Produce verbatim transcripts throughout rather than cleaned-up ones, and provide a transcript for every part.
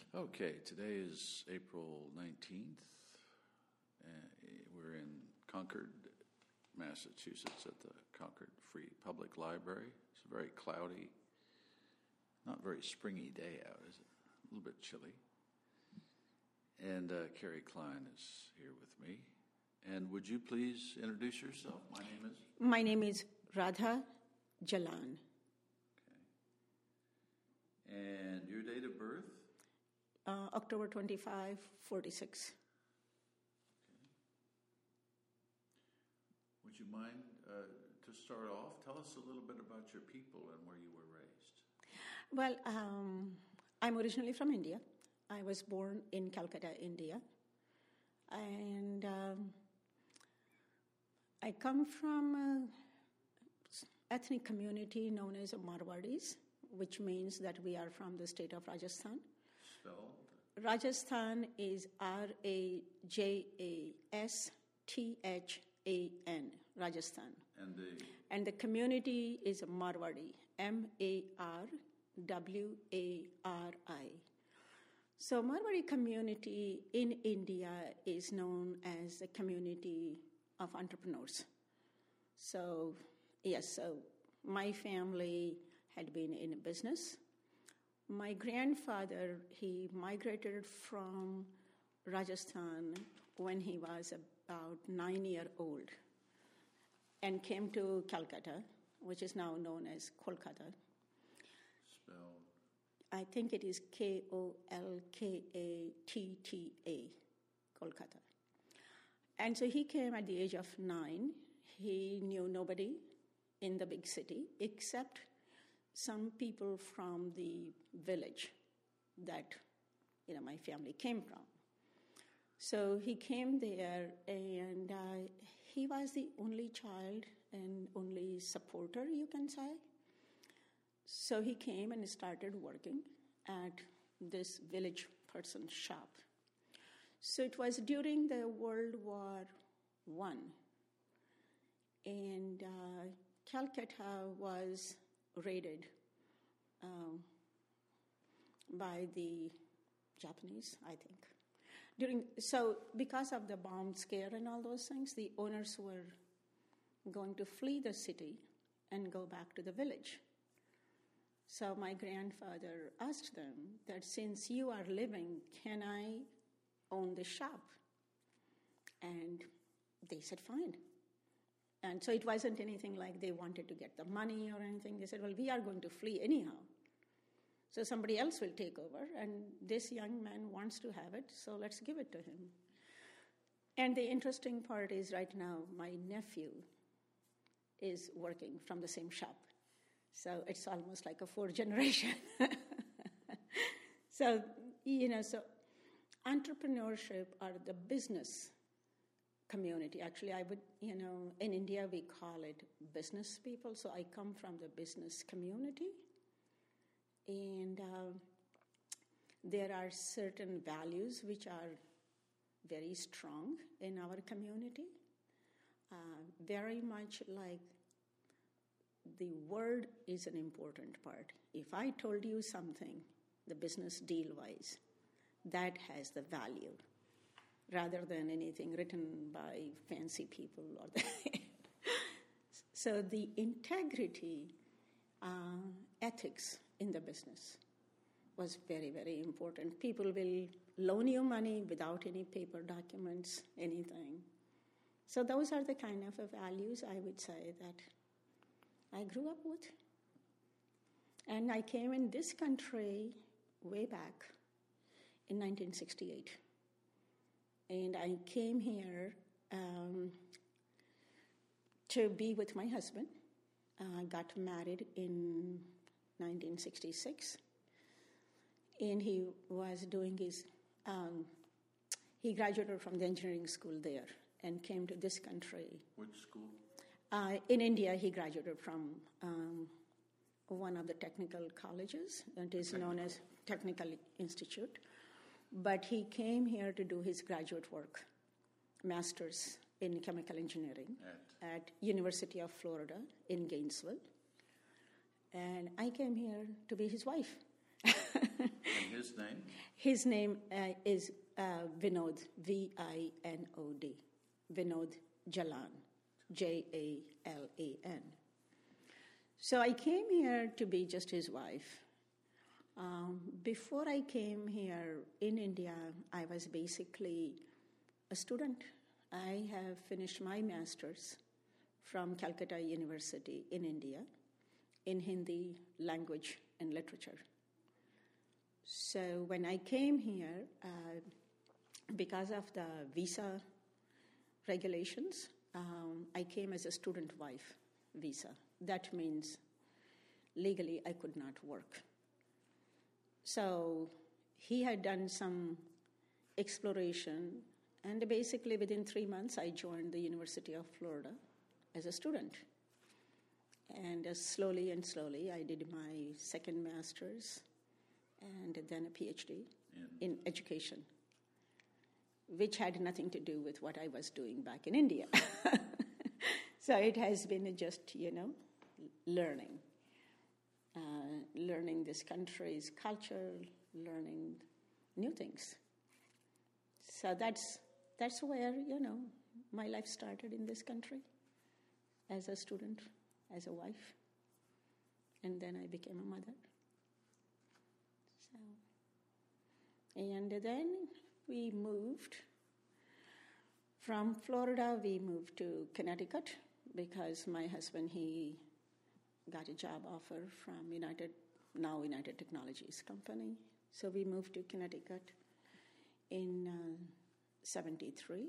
Okay, today is April nineteenth. Uh, we're in Concord, Massachusetts at the Concord Free Public Library. It's a very cloudy, not very springy day out, is it? A little bit chilly. And uh, Carrie Klein is here with me. And would you please introduce yourself? My name is? My name is Radha Jalan. Okay. And your date of birth? Uh, October twenty-fifth, forty-six. Okay. Would you mind, uh, to start off, tell us a little bit about your people and where you were raised? Well, um, I'm originally from India. I was born in Calcutta, India. And um, I come from an ethnic community known as Marwadis, which means that we are from the state of Rajasthan. Spelled? Rajasthan is R A J A S T H A N, Rajasthan. And the And the community is Marwadi, M A R W A R I. So Marwadi community in India is known as the community of entrepreneurs. So, yes, so my family had been in business. My grandfather, he migrated from Rajasthan when he was about nine years old and came to Calcutta, which is now known as Kolkata. spelled? I think it is K O L K A T T A, Kolkata. And so he came at the age of nine. He knew nobody in the big city except some people from the village that, you know, my family came from. So he came there, and uh, he was the only child and only supporter, you can say. So he came and started working at this village person's shop. So it was during the World War One, and uh, Calcutta was raided um, by the Japanese, I think. During so because of the bomb scare and all those things, the owners were going to flee the city and go back to the village. So my grandfather asked them that since you are living, can I own the shop? And they said, fine. And so it wasn't anything like they wanted to get the money or anything. They said, well, we are going to flee anyhow. So somebody else will take over, and this young man wants to have it, so let's give it to him. And the interesting part is right now my nephew is working from the same shop. So it's almost like a fourth generation. So, you know, so entrepreneurship or the business community, actually I would, you know, in India we call it business people. So I come from the business community. And uh, there are certain values which are very strong in our community. Uh, very much like the word is an important part. If I told you something, the business deal-wise, that has the value, rather than anything written by fancy people. Or the So the integrity, uh, ethics in the business was very, very important. People will loan you money without any paper documents, anything. So those are the kind of values I would say that I grew up with. And I came in this country way back in nineteen sixty-eight. And I came here um, to be with my husband. I uh, got married in nineteen sixty-six. And he was doing his, um, he graduated from the engineering school there and came to this country. Which school? Uh, in India, he graduated from um, one of the technical colleges. It is known as Technical Institute. But he came here to do his graduate work, master's in chemical engineering at, at University of Florida in Gainesville. And I came here to be his wife. And his name? His name uh, is uh, Vinod, V I N O D, Vinod Jalan, J A L A N. So I came here to be just his wife. Um, before I came here in India, I was basically a student. I have finished my master's from Calcutta University in India in Hindi language and literature. So when I came here, uh, because of the visa regulations, um, I came as a student wife visa. That means legally I could not work. So he had done some exploration, and basically within three months I joined the University of Florida as a student. And uh, slowly and slowly I did my second master's and then a PhD in, in education, which had nothing to do with what I was doing back in India. So it has been just, you know, learning. Uh, learning this country's culture, learning new things. So that's that's where, you know, my life started in this country, as a student, as a wife, and then I became a mother. So, and then we moved from Florida. We moved to Connecticut because my husband, he got a job offer from United, now United Technologies company. So we moved to Connecticut in uh, seventy-three.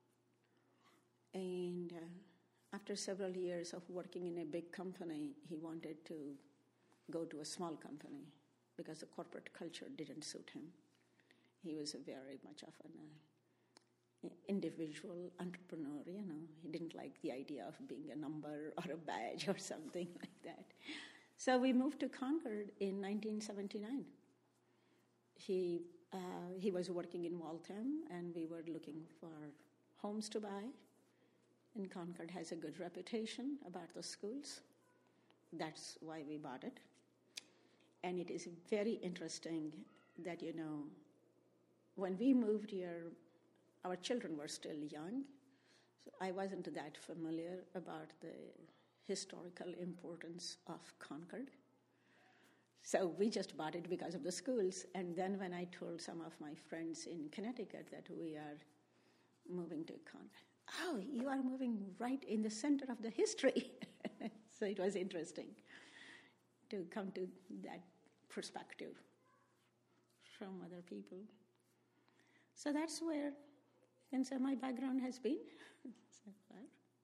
And uh, after several years of working in a big company, he wanted to go to a small company because the corporate culture didn't suit him. He was a very much of an uh, individual entrepreneur, you know. He didn't like the idea of being a number or a badge or something like that. So we moved to Concord in nineteen seventy-nine. He uh, he was working in Waltham, and we were looking for homes to buy. And Concord has a good reputation about the schools. That's why we bought it. And it is very interesting that, you know, when we moved here, our children were still young, so I wasn't that familiar about the historical importance of Concord. So we just bought it because of the schools. And then when I told some of my friends in Connecticut that we are moving to Concord, oh, you are moving right in the center of the history. So it was interesting to come to that perspective from other people. So that's where you can say my background has been so far.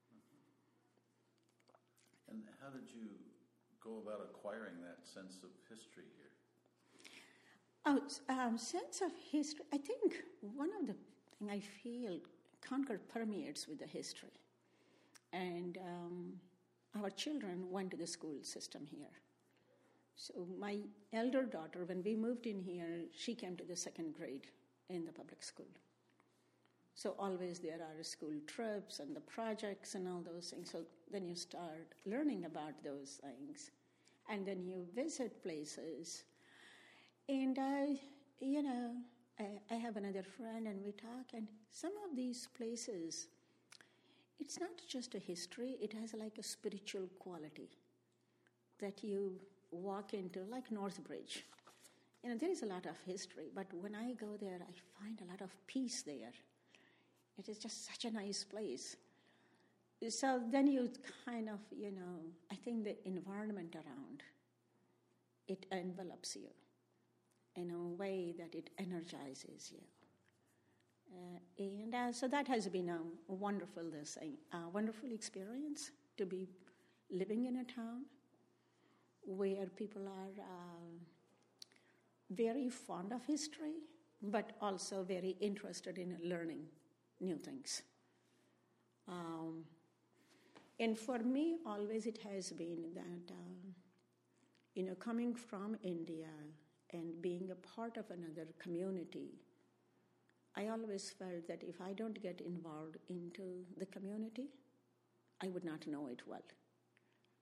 And how did you go about acquiring that sense of history here? Oh, um, sense of history. I think one of the things I feel Concord permeates with the history. And um, our children went to the school system here. So my elder daughter, when we moved in here, she came to the second grade in the public school. So always there are school trips and the projects and all those things. So then you start learning about those things. And then you visit places. And I, you know, I, I have another friend and we talk. And some of these places, it's not just a history. It has like a spiritual quality that you walk into, like Northbridge. You know, there is a lot of history. But when I go there, I find a lot of peace there. It is just such a nice place. So then you kind of, you know, I think the environment around, it envelops you in a way that it energizes you. Uh, and uh, so that has been a wonderful, this thing, a wonderful experience to be living in a town where people are uh, very fond of history, but also very interested in learning new things. Um, and for me, always it has been that, uh, you know, coming from India and being a part of another community, I always felt that if I don't get involved into the community, I would not know it well.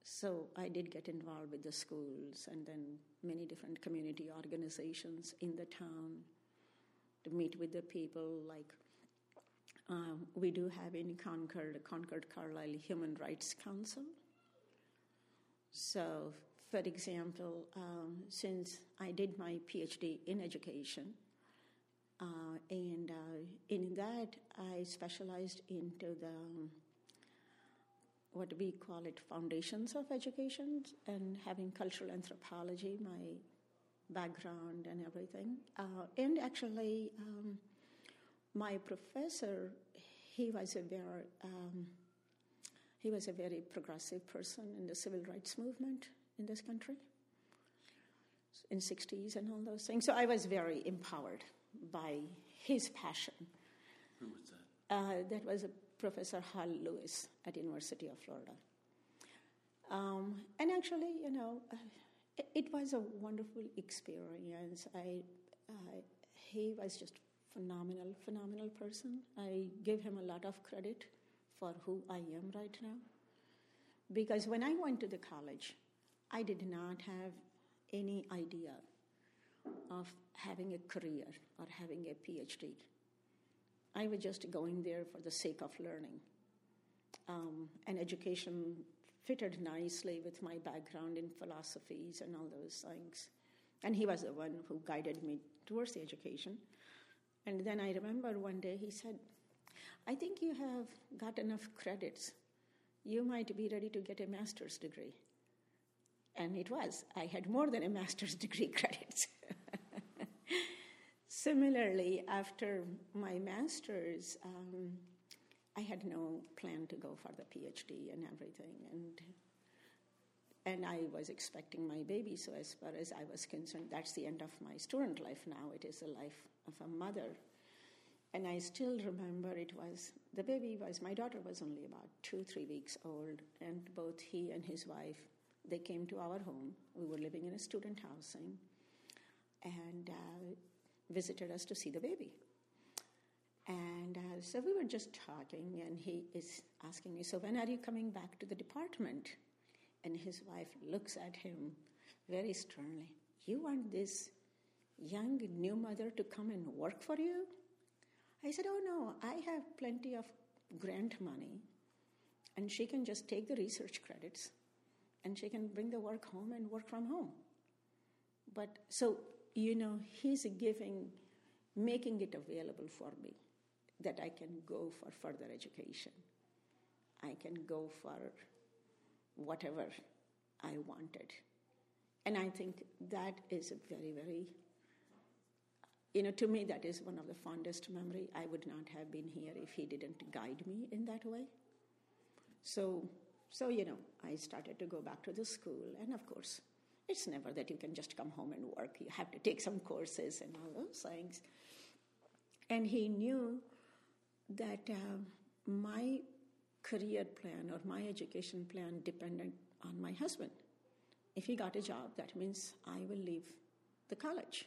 So I did get involved with the schools and then many different community organizations in the town to meet with the people. Like um, we do have in Concord, Concord Carlisle Human Rights Council. So, for example, um, since I did my PhD in education, uh, and uh, in that I specialized into the um, what we call it foundations of education, and having cultural anthropology, my background and everything. Uh, and actually, um, my professor, he was a very um, he was a very progressive person in the civil rights movement in this country in sixties and all those things. So I was very empowered by his passion. Who was that? Uh, that was a Professor Hal Lewis at University of Florida. Um, and actually, you know, uh, it, it was a wonderful experience. I, uh, he was just phenomenal, phenomenal person. I give him a lot of credit for who I am right now. Because when I went to the college, I did not have any idea of having a career or having a PhD. I was just going there for the sake of learning. Um, and education fitted nicely with my background in philosophies and all those things. And he was the one who guided me towards the education. And then I remember one day he said, I think you have got enough credits. You might be ready to get a master's degree. And it was. I had more than a master's degree credits. Similarly, after my master's, um, I had no plan to go for the PhD and everything. And and I was expecting my baby, so as far as I was concerned, that's the end of my student life now. It is the life of a mother. And I still remember it was, the baby was, my daughter was only about two, three weeks old, and both he and his wife, they came to our home. We were living in a student housing, and uh, visited us to see the baby. And uh, so we were just talking, and he is asking me, so when are you coming back to the department? And his wife looks at him very sternly. You want this young new mother to come and work for you? I said, oh no, I have plenty of grant money, and she can just take the research credits, and she can bring the work home and work from home. But so, you know, he's giving, making it available for me that I can go for further education. I can go for whatever I wanted. And I think that is a very, very, you know, to me that is one of the fondest memory. I would not have been here if he didn't guide me in that way. So, so you know, I started to go back to the school, and of course, it's never that you can just come home and work. You have to take some courses and all those things. And he knew that uh, my career plan or my education plan depended on my husband. If he got a job, that means I will leave the college.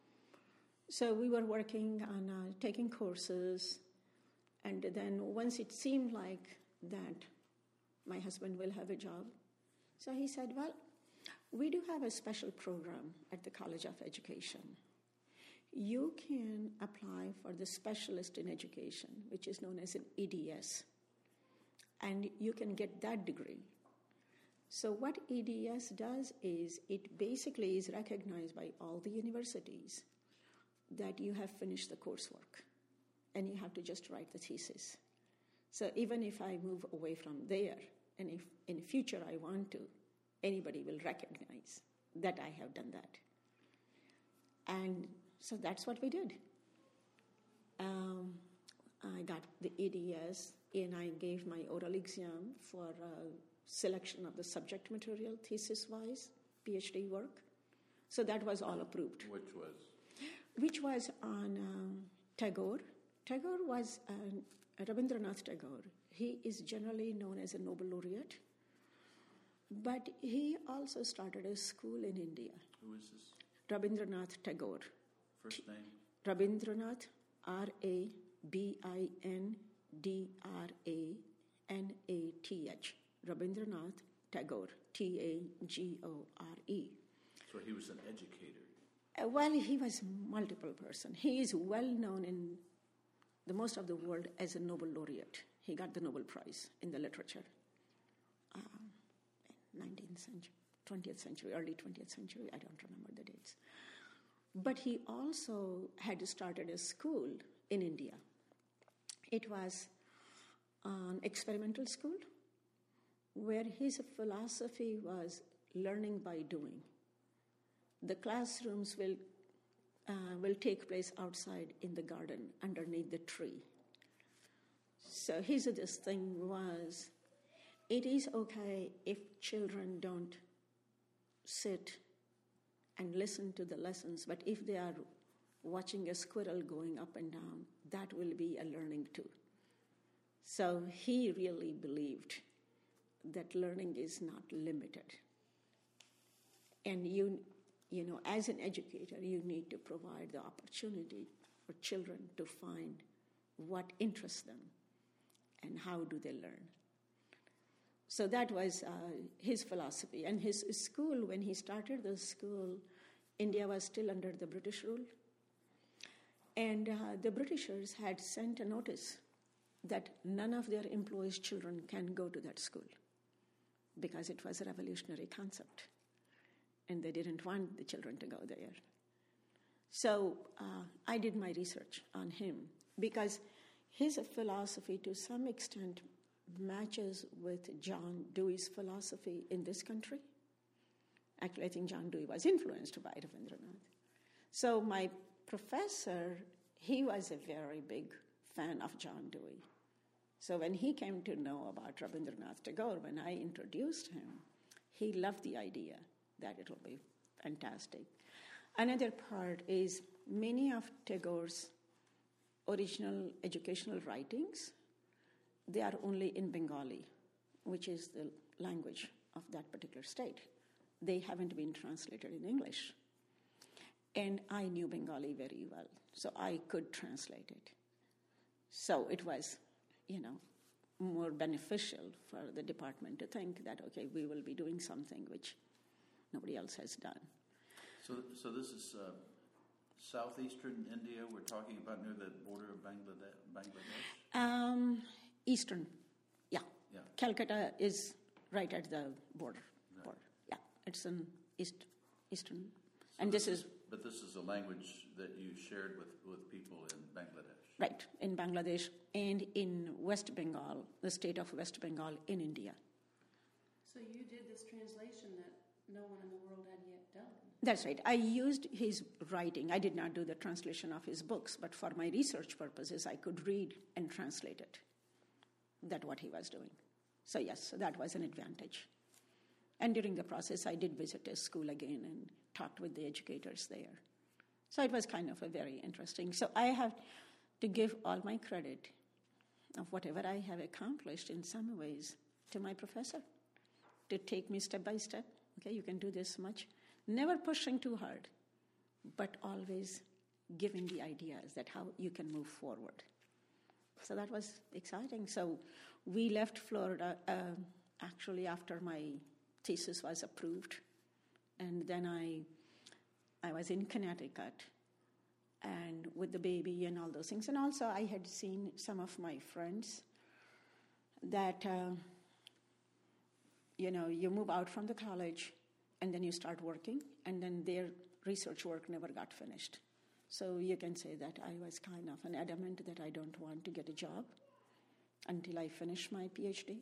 So we were working on uh, taking courses, and then once it seemed like that my husband will have a job, so he said, well, we do have a special program at the College of Education. You can apply for the specialist in education, which is known as an E D S, and you can get that degree. So what E D S does is it basically is recognized by all the universities that you have finished the coursework, and you have to just write the thesis. So even if I move away from there, and if in the future I want to, anybody will recognize that I have done that. And so that's what we did. Um, I got the E D S, and I gave my oral exam for uh, selection of the subject material, thesis-wise, PhD work. So that was all approved. Which was? Which was on um, Tagore. Tagore was uh, Rabindranath Tagore. He is generally known as a Nobel laureate, but he also started a school in India. Who is this? Rabindranath Tagore. First name? Rabindranath, R A B I N D R A N A T H. Rabindranath Tagore, T A G O R E. So he was an educator. Uh, well, he was multiple person. He is well known in the most of the world as a Nobel laureate. He got the Nobel Prize in the literature. Um, nineteenth century, twentieth century, early twentieth century, I don't remember the dates. But he also had started a school in India. It was an experimental school where his philosophy was learning by doing. The classrooms will uh, will take place outside in the garden underneath the tree. So his this thing was, it is okay if children don't sit and listen to the lessons, but if they are watching a squirrel going up and down, that will be a learning too. So he really believed that learning is not limited. And you, you know, as an educator, you need to provide the opportunity for children to find what interests them and how do they learn. So that was uh, his philosophy. And his school, when he started the school, India was still under the British rule. And uh, the Britishers had sent a notice that none of their employees' children can go to that school because it was a revolutionary concept. And they didn't want the children to go there. So uh, I did my research on him because his philosophy to some extent matches with John Dewey's philosophy in this country. Actually, I think John Dewey was influenced by Rabindranath. So my professor, he was a very big fan of John Dewey. So when he came to know about Rabindranath Tagore, when I introduced him, he loved the idea that it will be fantastic. Another part is many of Tagore's original educational writings, they are only in Bengali, which is the language of that particular state. They haven't been translated in English. And I knew Bengali very well, so I could translate it. So it was, you know, more beneficial for the department to think that, okay, we will be doing something which nobody else has done. So, so this is uh, southeastern India. We're talking about near the border of Bangladesh. Bangladesh? Um, eastern, yeah. Yeah. Calcutta is right at the border. Right. border. Yeah, it's in east, eastern, So and this, this is. But this is a language that you shared with, with people in Bangladesh. Right, in Bangladesh and in West Bengal, the state of West Bengal in India. So you did this translation that no one in the world had yet done. That's right. I used his writing. I did not do the translation of his books, but for my research purposes, I could read and translate it. That's what he was doing. So yes, so that was an advantage. And during the process, I did visit his school again and talked with the educators there. So it was kind of a very interesting. So I have to give all my credit of whatever I have accomplished in some ways to my professor, to take me step by step. Okay, you can do this much. Never pushing too hard, but always giving the ideas that how you can move forward. So that was exciting. So we left Florida uh, actually after my thesis was approved. And then I, I was in Connecticut and with the baby and all those things. And also I had seen some of my friends that, uh, you know, you move out from the college and then you start working, and then their research work never got finished. So you can say that I was kind of an adamant that I don't want to get a job until I finish my PhD.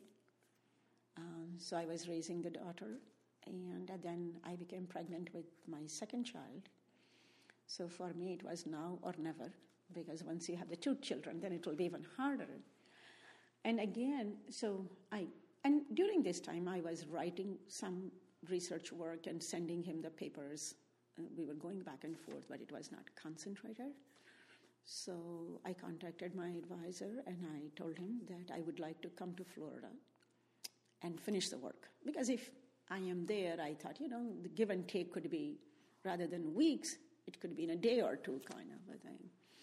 Um, so I was raising the daughter, and then I became pregnant with my second child. So for me, it was now or never, because once you have the two children, then it will be even harder. And again, so I, and during this time, I was writing some research work and sending him the papers. Uh, we were going back and forth, but it was not concentrated. So I contacted my advisor, and I told him that I would like to come to Florida and finish the work. Because if I am there, I thought, you know, the give and take could be, rather than weeks, it could be in a day or two kind of a thing.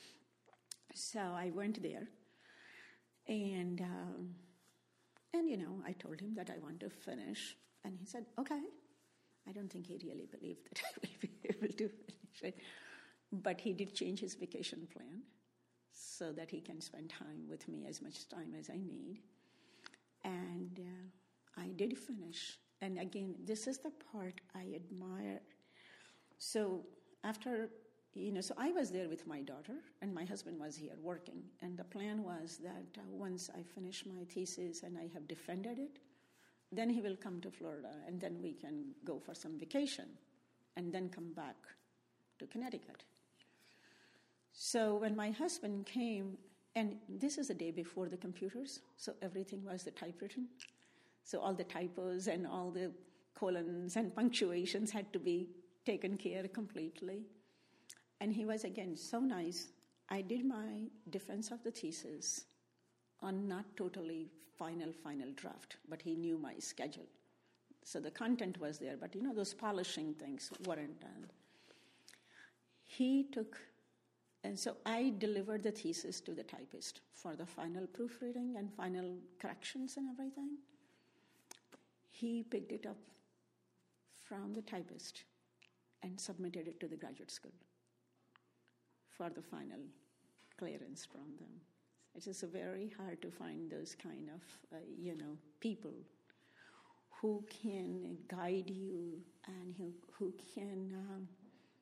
So I went there, and, um, and you know, I told him that I want to finish And he said, okay. I don't think he really believed that I will be able to finish it. But he did change his vacation plan so that he can spend time with me, as much time as I need. And uh, I did finish. And again, this is the part I admire. So after, you know, so I was there with my daughter, and my husband was here working. And the plan was that uh, once I finish my thesis and I have defended it, then he will come to Florida, and then we can go for some vacation, and then come back to Connecticut. So when my husband came, and this is the day before the computers, so everything was the typewritten. So all the typos and all the colons and punctuations had to be taken care of completely. And he was, again, so nice. I did my defense of the thesis on not totally final, final draft, but he knew my schedule. So the content was there, but you know, those polishing things weren't done. He took, and so I delivered the thesis to the typist for the final proofreading and final corrections and everything. He picked it up from the typist and submitted it to the graduate school for the final clearance from them. It is very hard to find those kind of, uh, you know, people who can guide you and who, who can, um,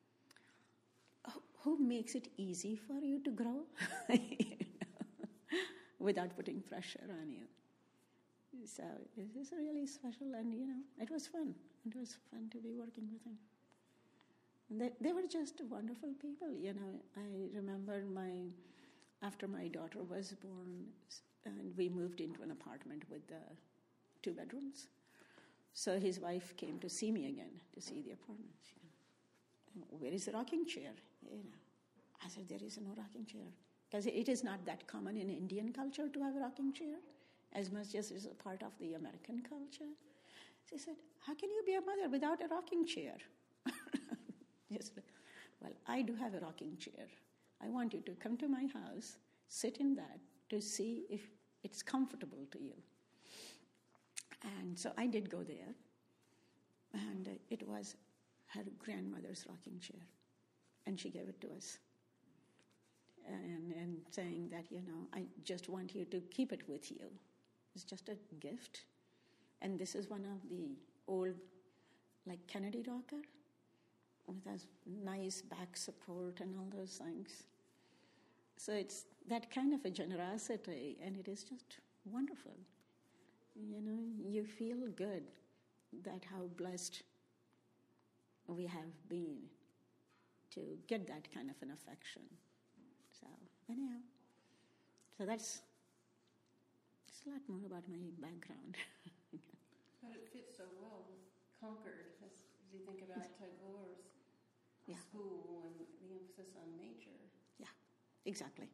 who makes it easy for you to grow you know, without putting pressure on you. So it is really special, and, you know, it was fun. It was fun to be working with him. And they, they were just wonderful people, you know. I remember my... After my daughter was born, and we moved into an apartment with uh, two bedrooms. So his wife came to see me again, to see the apartment. She said, where is the rocking chair? You know, I said, there is no rocking chair. Because it is not that common in Indian culture to have a rocking chair, as much as it's a part of the American culture. She said, how can you be a mother without a rocking chair? Yes. Well, I do have a rocking chair. I want you to come to my house, sit in that to see if it's comfortable to you. And so I did go there, and it was her grandmother's rocking chair, and she gave it to us. And, and saying that, you know, I just want you to keep it with you. It's just a gift. And this is one of the old, like, Kennedy rocker, with a nice back support and all those things. So it's that kind of a generosity, and it is just wonderful. You know, you feel good that how blessed we have been to get that kind of an affection. So anyhow, so that's, that's a lot more about my background. But it fits so well with Concord, as, as you think about Tagore's Yeah. school and the emphasis on nature. Yeah, exactly.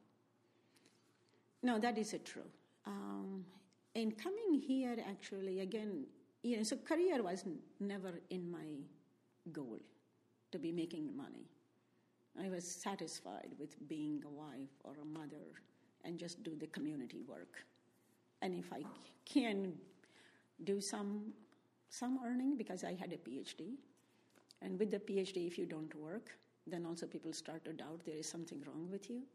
No, that is it true. Um, and coming here, actually, again, you know, so career was n- never in my goal to be making money. I was satisfied with being a wife or a mother and just do the community work. And if I can do some some earning, because I had a PhD, and with the PhD, if you don't work, then also people start to doubt there is something wrong with you.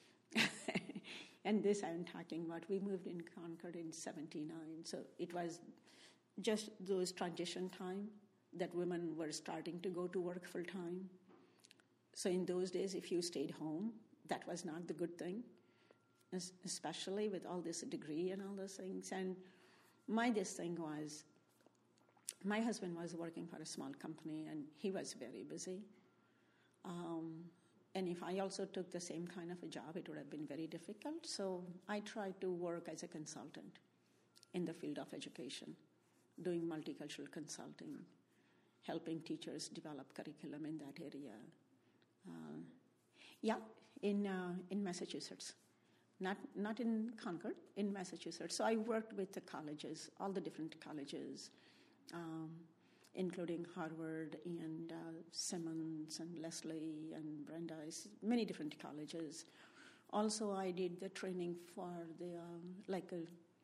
And this I'm talking about, we moved in Concord in seventy-nine, so it was just those transition time that women were starting to go to work full time. So in those days, if you stayed home, that was not the good thing, especially with all this degree and all those things. And my this thing was, my husband was working for a small company, and he was very busy. Um, and if I also took the same kind of a job, it would have been very difficult. So I tried to work as a consultant in the field of education, doing multicultural consulting, helping teachers develop curriculum in that area. Uh, yeah, in uh, in Massachusetts, not not in Concord, in Massachusetts. So I worked with the colleges, all the different colleges, um, including Harvard and uh, Simmons and Leslie and Brandeis, many different colleges. Also, I did the training for the um, like a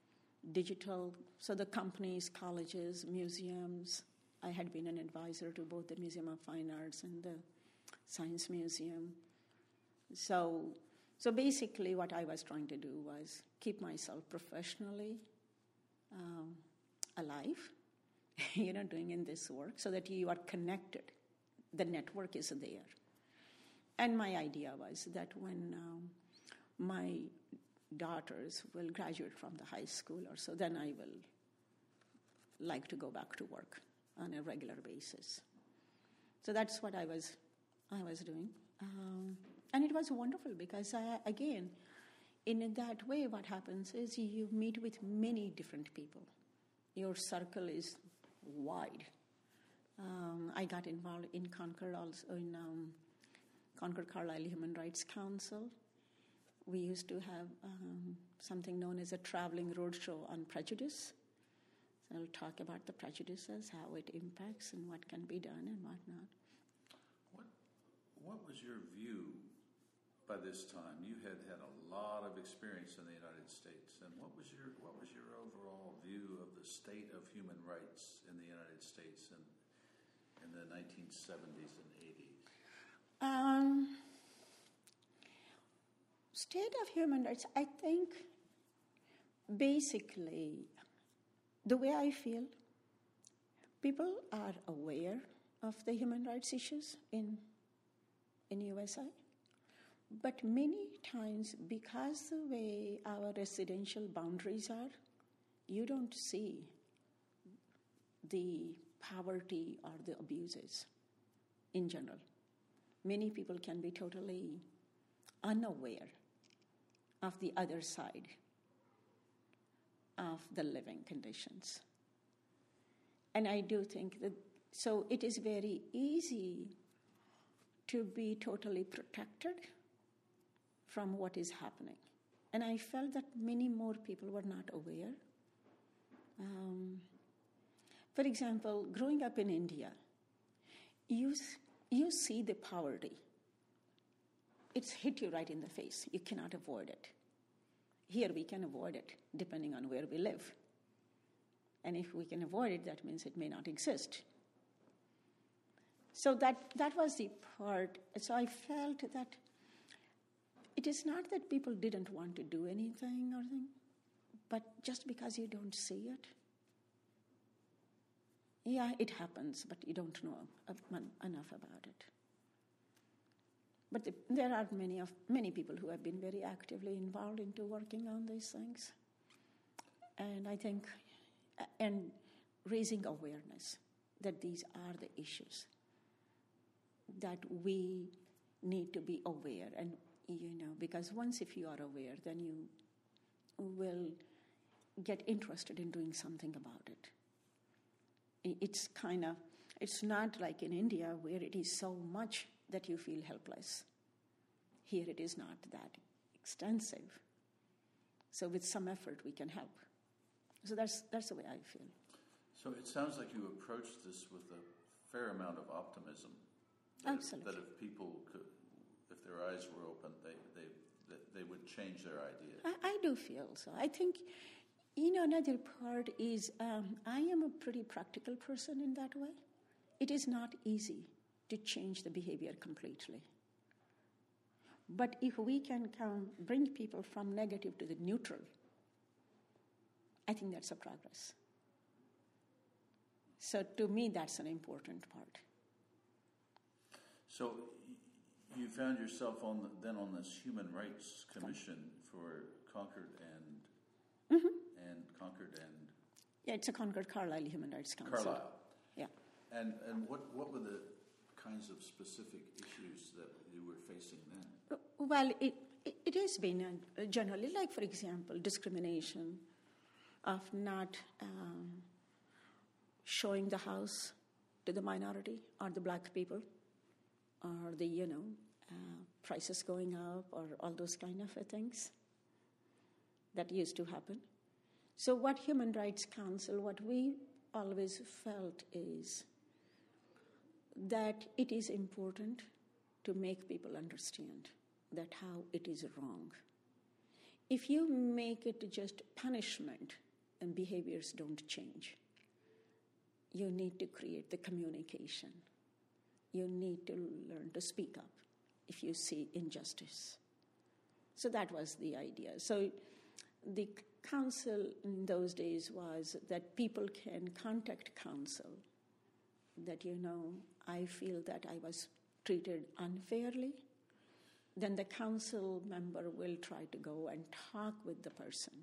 digital, so the companies, colleges, museums. I had been an advisor to both the Museum of Fine Arts and the Science Museum. So, so basically what I was trying to do was keep myself professionally um, alive, you know, doing in this work so that you are connected. The network is there. And my idea was that when um, my daughters will graduate from the high school or so, then I will like to go back to work on a regular basis. So that's what I was I was doing. Um, and it was wonderful because, I, again, in that way, what happens is you meet with many different people. Your circle is wide. Um, I got involved in Concord also, in um, Concord Carlisle Human Rights Council. We used to have um, something known as a traveling roadshow on prejudice. So I'll talk about the prejudices, how it impacts and what can be done and what not. What, what was your view by this time? You had had a lot of experience in the United States, and what was your what was your overall view of the state of human rights in the United States in, in the nineteen seventies and eighties? Um, state of human rights, I think basically the way I feel, people are aware of the human rights issues in, in U S A, but many times because the way our residential boundaries are, you don't see the poverty or the abuses in general. Many people can be totally unaware of the other side of the living conditions. And I do think that, so it is very easy to be totally protected from what is happening. And I felt that many more people were not aware. Um, for example, growing up in India, you, you see the poverty. It's hit you right in the face. You cannot avoid it. Here we can avoid it, depending on where we live. And if we can avoid it, that means it may not exist. So that, that was the part. So I felt that it is not that people didn't want to do anything or thing, but just because you don't see it, yeah, it happens, but you don't know enough about it. But the, there are many of many people who have been very actively involved into working on these things. And I think, and raising awareness that these are the issues, that we need to be aware. And, you know, because once if you are aware, then you will get interested in doing something about it. It's kind of, it's not like in India where it is so much that you feel helpless. Here it is not that extensive. So with some effort we can help. So that's that's the way I feel. So it sounds like you approached this with a fair amount of optimism. That Absolutely. If, that if people could, if their eyes were open, they they that they would change their idea. I, I do feel so. I think, you know, another part is um, I am a pretty practical person in that way. It is not easy to change the behavior completely. But if we can come, bring people from negative to the neutral, I think that's a progress. So to me, that's an important part. So you found yourself on the, then on this Human Rights Commission for Concord and mm-hmm. and Concord and yeah, it's a Concord Carlisle Human Rights Council. Carlisle. Yeah. And and what what were the kinds of specific issues that you were facing then? Well, it it, it has been uh, generally, like for example, discrimination of not um, showing the house to the minority or the black people, or the, you know, uh, prices going up or all those kind of things that used to happen. So what Human Rights Council, what we always felt is that it is important to make people understand that how it is wrong. If you make it just punishment and behaviors don't change. You need to create the communication. You need to learn to speak up if you see injustice. So that was the idea. So the council in those days was that people can contact council that, you know, I feel that I was treated unfairly. Then the council member will try to go and talk with the person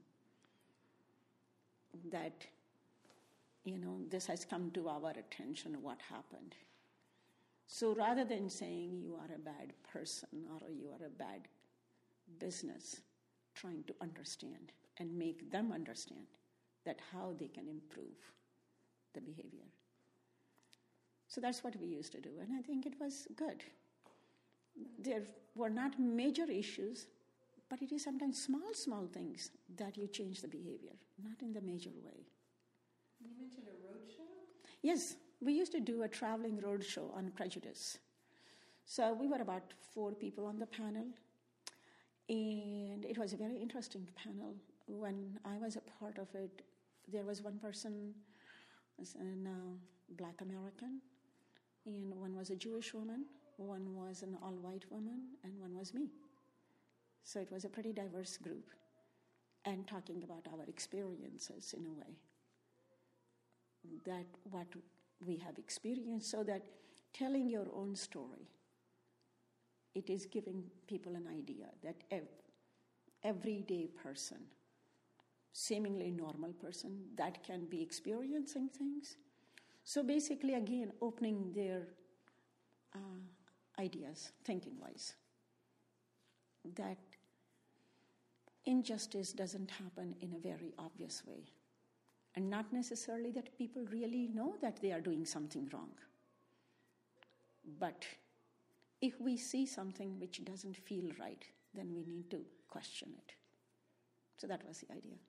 that, you know, this has come to our attention, what happened. So rather than saying you are a bad person or you are a bad business, trying to understand and make them understand that how they can improve the behavior. So that's what we used to do, and I think it was good. There were not major issues, but it is sometimes small, small things that you change the behavior, not in the major way. You mentioned a road show? Yes, we used to do a traveling road show on prejudice. So we were about four people on the panel, and it was a very interesting panel. When I was a part of it, there was one person, a uh, Black American, and one was a Jewish woman, one was an all-white woman, and one was me. So it was a pretty diverse group, and talking about our experiences in a way, that what we have experienced, so that telling your own story, it is giving people an idea that ev- everyday person, seemingly normal person, that can be experiencing things. So basically, again, opening their uh, ideas, thinking-wise, that injustice doesn't happen in a very obvious way, and not necessarily that people really know that they are doing something wrong. But if we see something which doesn't feel right, then we need to question it. So that was the idea.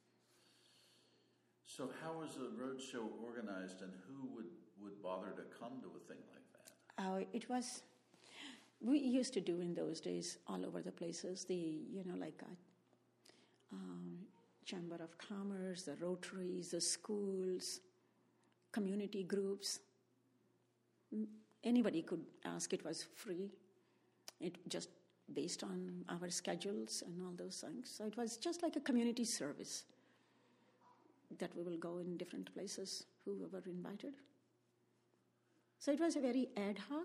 So how was the road show organized, and who would, would bother to come to a thing like that? Uh, it was, we used to do in those days all over the places, the, you know, like a, um, Chamber of Commerce, the Rotaries, the schools, community groups. Anybody could ask. It was free. It just based on our schedules and all those things. So it was just like a community service that we will go in different places, whoever invited. So it was a very ad hoc,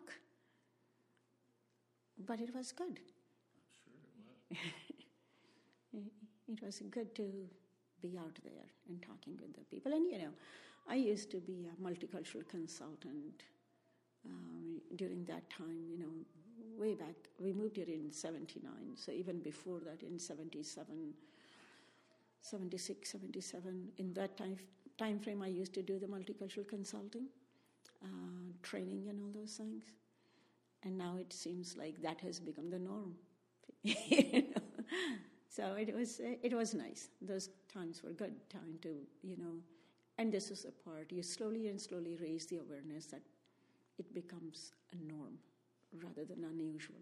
but it was good. I'm sure it was. It was good to be out there and talking with the people. And, you know, I used to be a multicultural consultant um, during that time, you know, way back. We moved here in seventy-nine, so even before that, in seventy-seven, seventy-six, seventy-seven, in that time, time frame, I used to do the multicultural consulting, uh, training and all those things. And now it seems like that has become the norm. You know? So it was it was nice. Those times were good time to, you know, and this is a part. You slowly and slowly raise the awareness that it becomes a norm rather than unusual.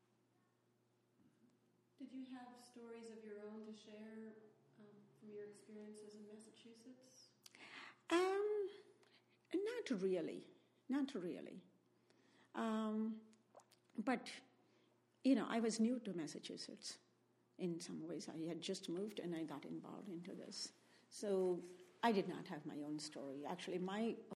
Did you have stories of your own to share um, from your experiences in Massachusetts? Um, not really, not really. Um, but, you know, I was new to Massachusetts. In some ways, I had just moved and I got involved into this. So I did not have my own story. Actually, my